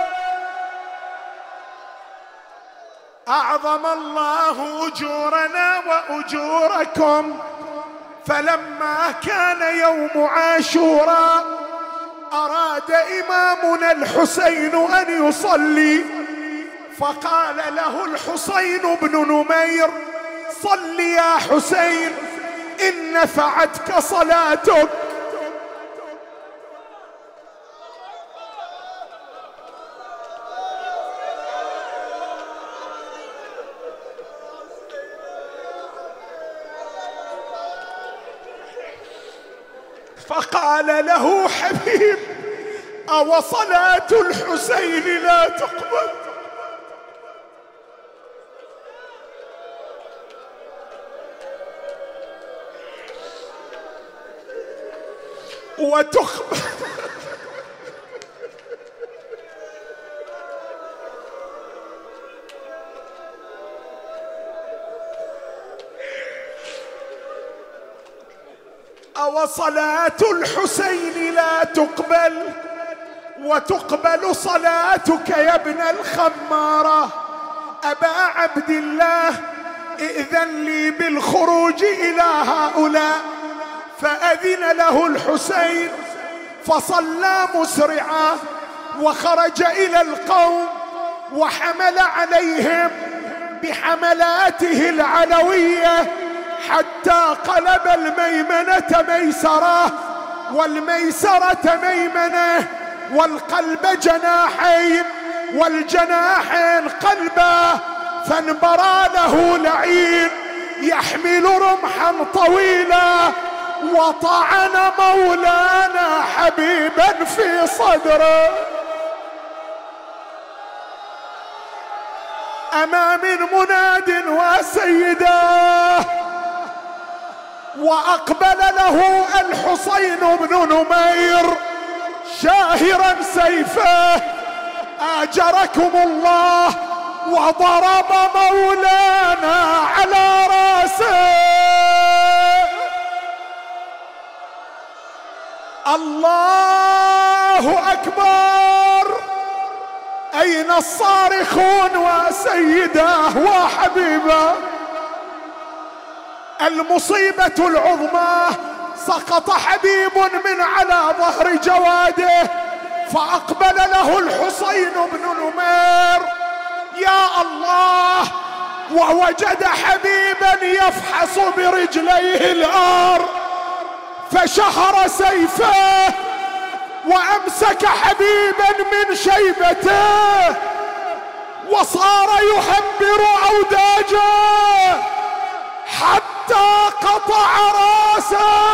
أعظم الله أجورنا وأجوركم. فلما كان يوم عاشوراء أراد إمامنا الحسين أن يصلي، فقال له الحسين بن نمير صل يا حسين إن نفعتك صلاتك. فقال له حبيب أو صلاة الحسين لا تقبل؟ وتقبل وصلاة الحسين لا تقبل وتقبل صلاتك يا ابن الخمارة. أبا عبد الله ائذن لي بالخروج إلى هؤلاء. فأذن له الحسين فصلى مسرعا وخرج إلى القوم وحمل عليهم بحملاته العلوية حتى قلب الميمنة ميسرة والميسرة ميمنة والقلب جناحين والجناحين قلبا، فانبرى له لعين يحمل رمحا طويلا وطعن مولانا حبيبا في صدره. أما من مناد وسيداه وأقبل له الحسين بن نمير شاهرا سيفه آجركم الله وضرب مولانا على راسه. الله أكبر. أين الصارخون وسيداه وحبيبه؟ المصيبة العظمى، سقط حبيب من على ظهر جواده فأقبل له الحسين بن نمير يا الله، ووجد حبيبا يفحص برجليه الأرض فشهر سيفه وأمسك حبيبا من شيبته وصار يحبر أوداجه حتى قطع راسه.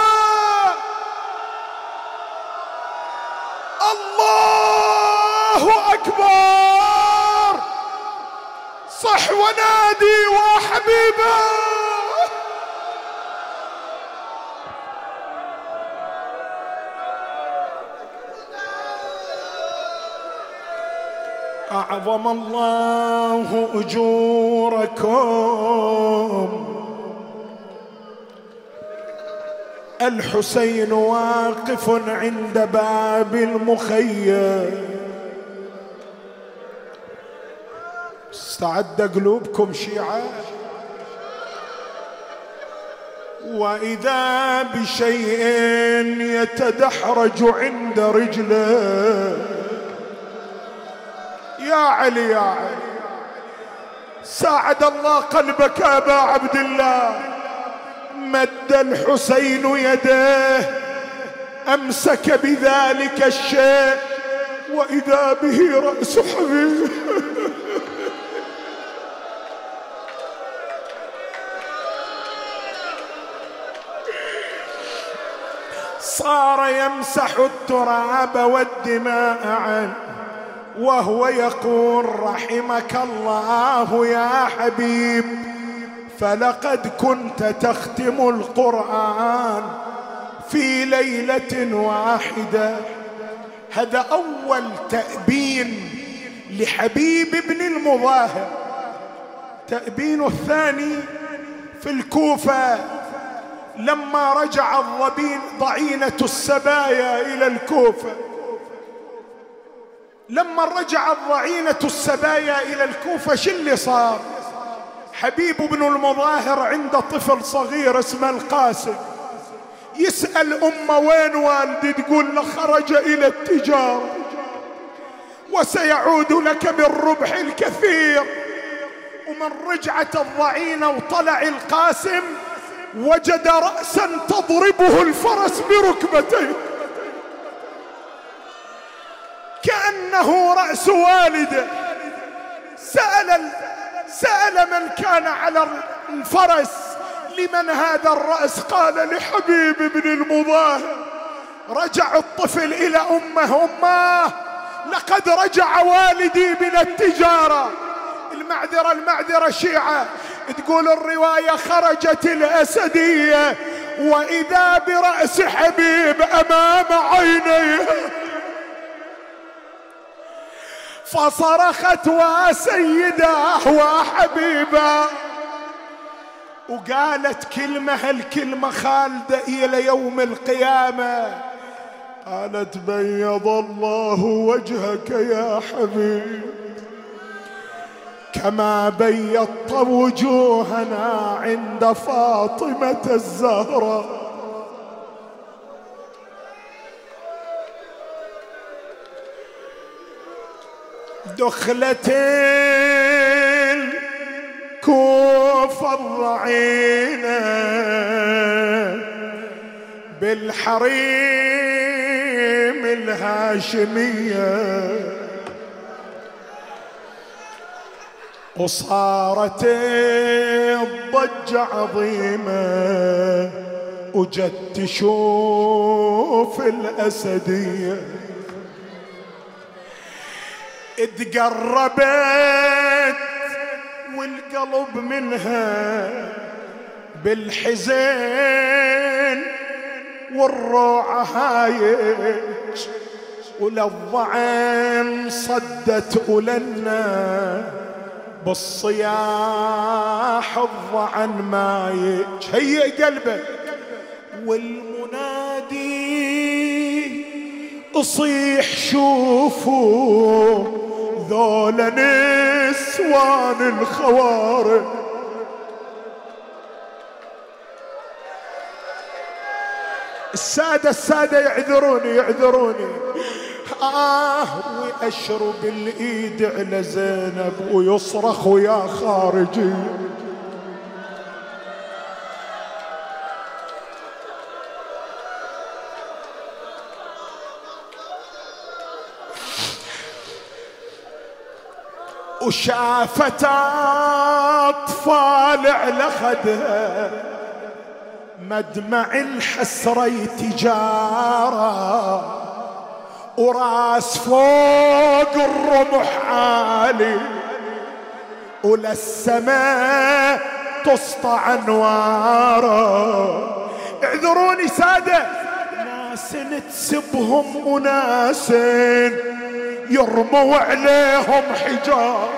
الله أكبر. صح ونادي وحبيبه. أعظم الله أجوركم. الحسين واقف عند باب المخيم، استعد قلوبكم شيعة، وإذا بشيء يتدحرج عند رجله. يا علي يا علي، ساعد الله قلبك أبا عبد الله. مد الحسين يديه أمسك بذلك الشيء وإذا به رأس حبيبه. صار يمسح التراب والدماء عنه وهو يقول رحمك الله يا حبيب، فلقد كنت تختم القرآن في ليلة واحدة. هذا أول تأبين لحبيب بن المظاهر. تأبينه الثاني في الكوفة لما رجع ضعينة السبايا إلى الكوفة. لما رجعت ضعينة السبايا إلى الكوفة شو اللي صار؟ حبيب بن المظاهر عنده طفل صغير اسمه القاسم، يسأل أمه وين والدي؟ تقول له خرج إلى التجارة وسيعود لك بالربح الكثير. ومن رجعت الضعينة وطلع القاسم وجد رأسا تضربه الفرس بركبتيه كأنه رأس والده. سأل من كان على الفرس لمن هذا الرأس؟ قال لحبيب بن المظاهر. رجع الطفل إلى أمه، أمه لقد رجع والدي من التجارة. المعذرة شيعة، تقول الرواية خرجت الأسدية وإذا برأس حبيب أمام عينيه، فصرخت وسيداه وحبيبا وقالت كلمة، هالكلمة خالدة إلى يوم القيامة. قالت بيض الله وجهك يا حبيب كما بيضت وجوهنا عند فاطمة الزهراء. دخلت الضعينة بالحريم الهاشمية، وصارت الضجة عظيمة وجت تشوف الأسدية، اتقربت والقلب منها بالحزين والروعة هايج، وللضعن صدت ولنا بالصياح الضعن مايج. هيئ قلبك والمنادي اصيح شوفوا ذولا نسوان الخوارج، السادة يعذروني ويأشرب الإيد على زينب ويصرخ يا خارجي. وشافت أطفال على خدها مدمع الحسرة تجارة، وراس فوق الرمح عالي وللسماء تسطع انواره. اعذروني سادة، ناس تسبهم وناس يرموا عليهم حجار.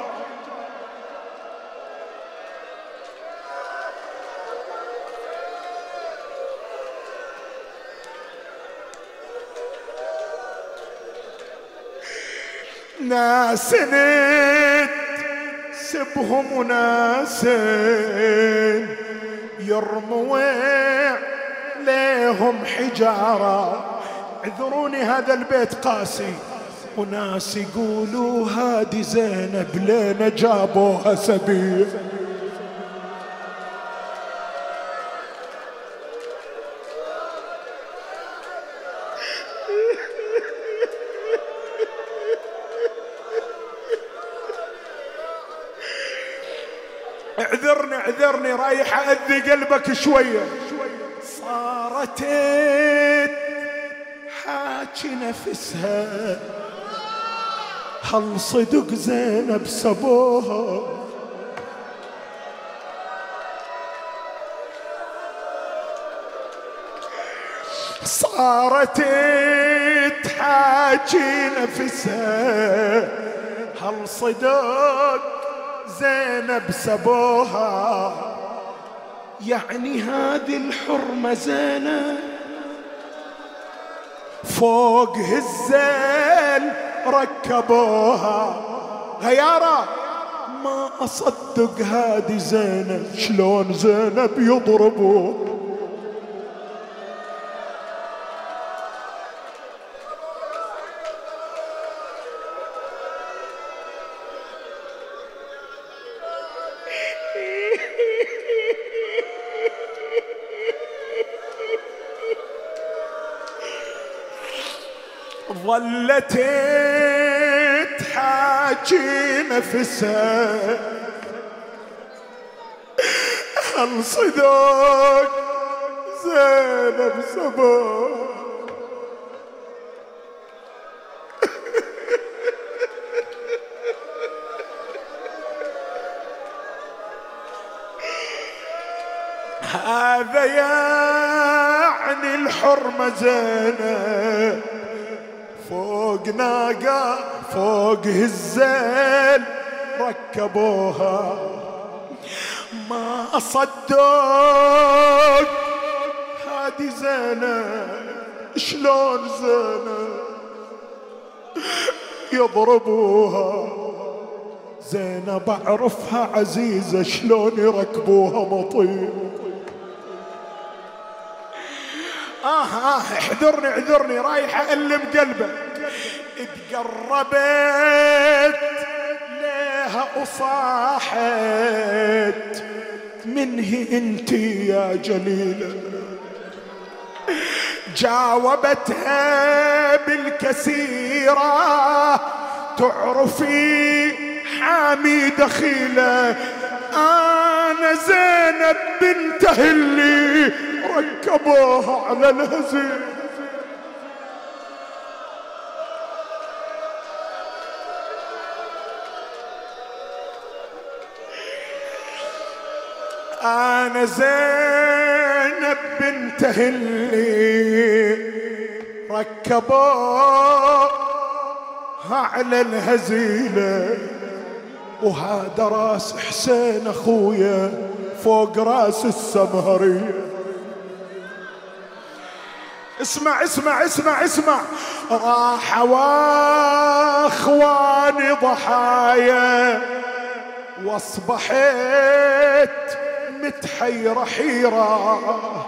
ناس تسبهم وناس يرموا عليهم حجارة. اعذروني هذا البيت قاسي، وناس يقولوا هادي زينب لين جابوها سبيل. اعذرني رايح أذي قلبك شوية. صارت حاكي نفسها هل صدق زينب سبوها؟ صارت تحاكي نفسها هل صدق زينب سبوها؟ يعني هذه الحرمة زينب فوق هالزين ركبوها. غيارة ما أصدق هذه زينب، شلون زينب يضربوه؟ ظلت تحاكي نفسها هل صدق زينب سبوها؟ هذا يعني الحرمة زينب فوق ناقة فوق هالزين ركبوها. ما أصدق هادي زينب، شلون زينب يضربوها؟ زينب أعرفها عزيزة، شلون يركبوها مطير؟ اعذرني رايح أألم قلبك. اتقربت ليها وصاحت منه انت يا جليلة. جاوبتها بالكثيرة تعرفي حامي دخيلة، أنا زينب بنته اللي ركبوها على الهزيل. أنا زينب بنته اللي ركبوها على الهزيلة، وهذا راس حسين أخويا فوق راس السمهرية. اسمع اسمع اسمع اسمع، راح واخواني ضحايا واصبحت متحيرة حيرة،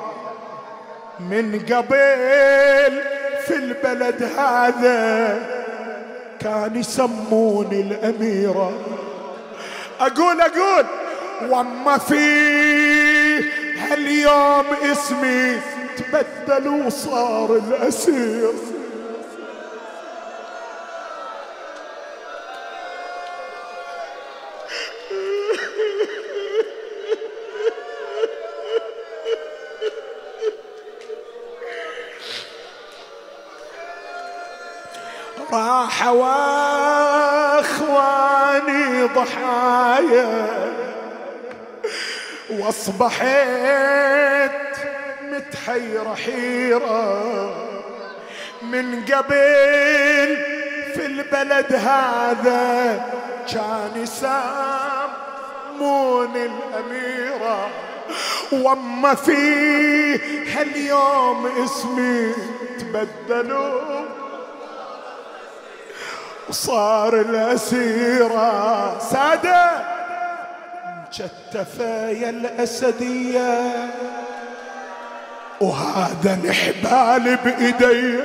من قبل في البلد هذا كان يسموني الأميرة. أقول وما في هاليوم اسمي تبدل وصار الأسير. راح واخواني ضحايا واصبحت متحيرة حيرة، من قبل في البلد هذا كان يسمون الأميرة، وما في هاليوم اسمي تبدلوا وصار الأسيرة. سادة مشتفة يا الأسدية وهذا الحبال بإيدي،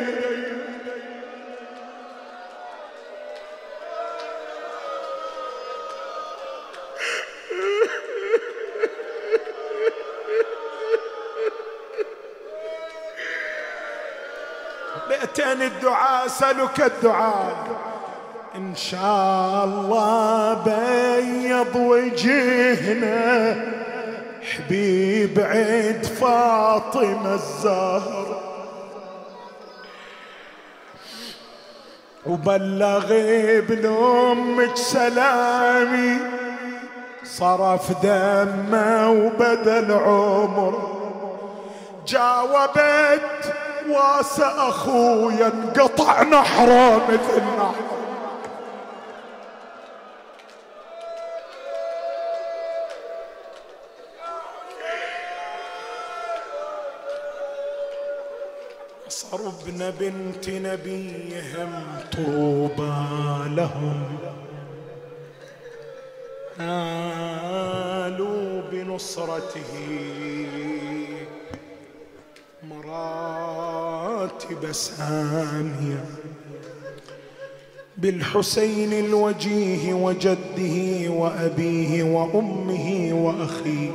بأتين الدعاء سألك الدعاء إن شاء الله بيض وجهنا حبيب عيد فاطمة الزهر، وبلغي ابن أمك سلامي صرف دمه وبدل عمر. جاوبت واسع أخويا انقطع نحره مثل نحر. صربنا بنت نبيهم طوبى لهم، نالوا بنصرته مراتب سامية، بالحسين الوجيه وجده وأبيه وأمه وأخيه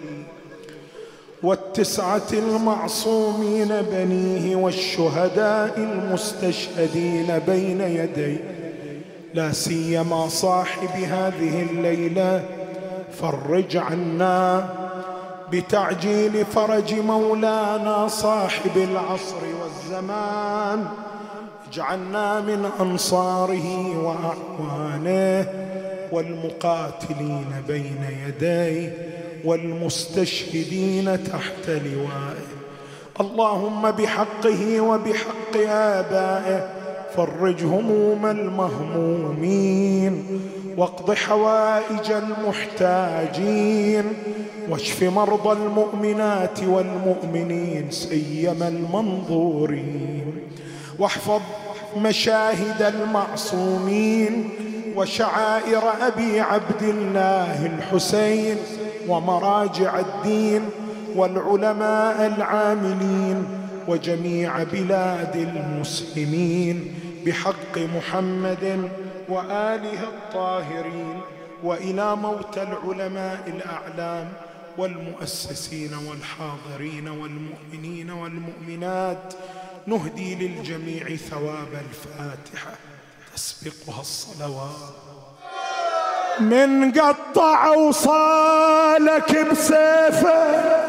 والتسعة المعصومين بنيه والشهداء المستشهدين بين يديه، لا سيما صاحب هذه الليلة. فرج عنا بتعجيل فرج مولانا صاحب العصر والزمان، اجعلنا من أنصاره وأعوانه والمقاتلين بين يديه والمستشهدين تحت لوائه. اللهم بحقه وبحق آبائه فرج هموم المهمومين واقض حوائج المحتاجين واشف مرضى المؤمنات والمؤمنين سيما المنظورين، واحفظ مشاهد المعصومين وشعائر أبي عبد الله الحسين ومراجع الدين والعلماء العاملين وجميع بلاد المسلمين بحق محمد وآله الطاهرين، وإلى موتى العلماء الأعلام والمؤسسين والحاضرين والمؤمنين والمؤمنات، نهدي للجميع ثواب الفاتحة تسبقها الصلوات. من قطع وصالك بسيفه